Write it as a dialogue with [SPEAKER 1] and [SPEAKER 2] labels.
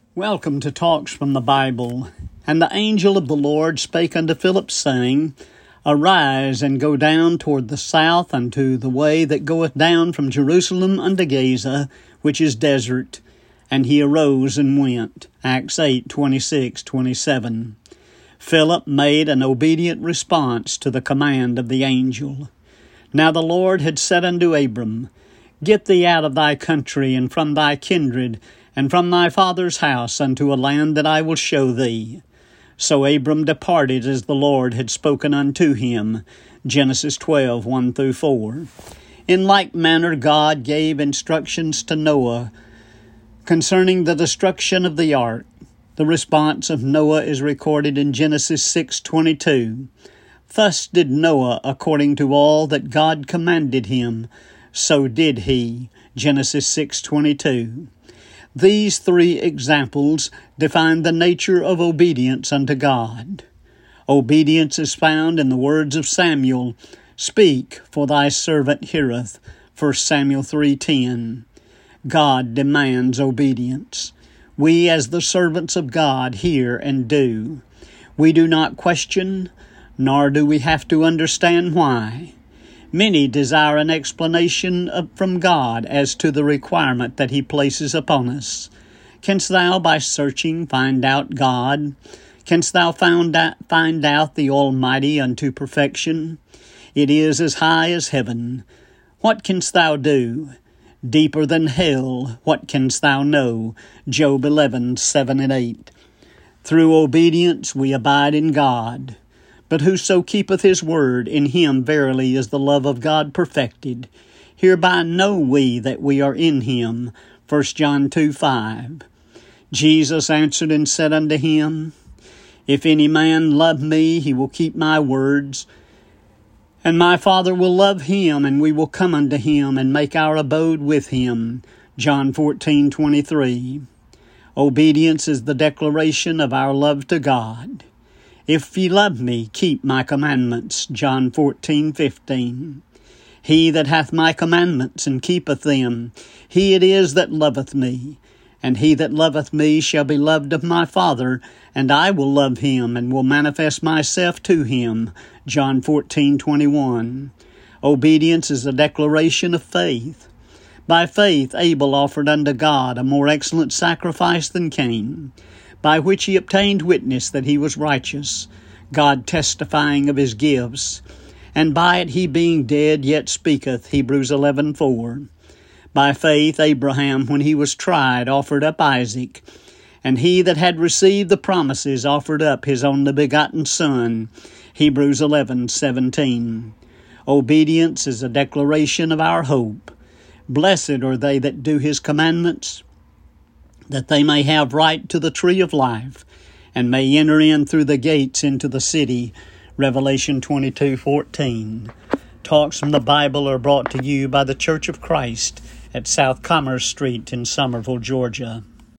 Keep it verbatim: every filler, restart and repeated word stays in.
[SPEAKER 1] Welcome to Talks from the Bible. And the angel of the Lord spake unto Philip, saying, Arise, and go down toward the south unto the way that goeth down from Jerusalem unto Gaza, which is desert. And he arose and went. Acts eight, twenty-six, twenty-seven. Philip made an obedient response to the command of the angel. Now the Lord had said unto Abram, Get thee out of thy country, and from thy kindred, and from thy father's house, unto a land that I will show thee. So Abram departed as the Lord had spoken unto him. Genesis twelve, one through four. In like manner God gave instructions to Noah concerning the destruction of the ark. The response of Noah is recorded in Genesis six, twenty-two. Thus did Noah according to all that God commanded him, so did he. Genesis six, twenty-two. These three examples define the nature of obedience unto God. Obedience is found in the words of Samuel, Speak, for thy servant heareth. First Samuel three ten. God demands obedience. We as the servants of God hear and do. We do not question, nor do we have to understand why. Many desire an explanation from God as to the requirement that He places upon us. Canst thou by searching find out God? Canst thou find out, find out the Almighty unto perfection? It is as high as heaven. What canst thou do? Deeper than hell, what canst thou know? Job eleven, seven and eight. Through obedience we abide in God. But whoso keepeth his word, in him verily is the love of God perfected. Hereby know we that we are in him. First John two, five. Jesus answered and said unto him, If any man love me, he will keep my words. And my Father will love him, and we will come unto him, and make our abode with him. John fourteen, twenty-three. Obedience is the declaration of our love to God. If ye love me, keep my commandments. John fourteen, fifteen. He that hath my commandments and keepeth them, he it is that loveth me. And he that loveth me shall be loved of my Father, and I will love him, and will manifest myself to him. John fourteen, twenty-one. Obedience is a declaration of faith. By faith Abel offered unto God a more excellent sacrifice than Cain, by which he obtained witness that he was righteous, God testifying of his gifts. And by it he being dead yet speaketh, Hebrews eleven, four. By faith Abraham, when he was tried, offered up Isaac. And he that had received the promises offered up his only begotten Son, Hebrews eleven, seventeen. Obedience is a declaration of our hope. Blessed are they that do his commandments, that they may have right to the tree of life, and may enter in through the gates into the city. Revelation twenty-two, fourteen. Talks from the Bible are brought to you by the Church of Christ at South Commerce Street in Summerville, Georgia.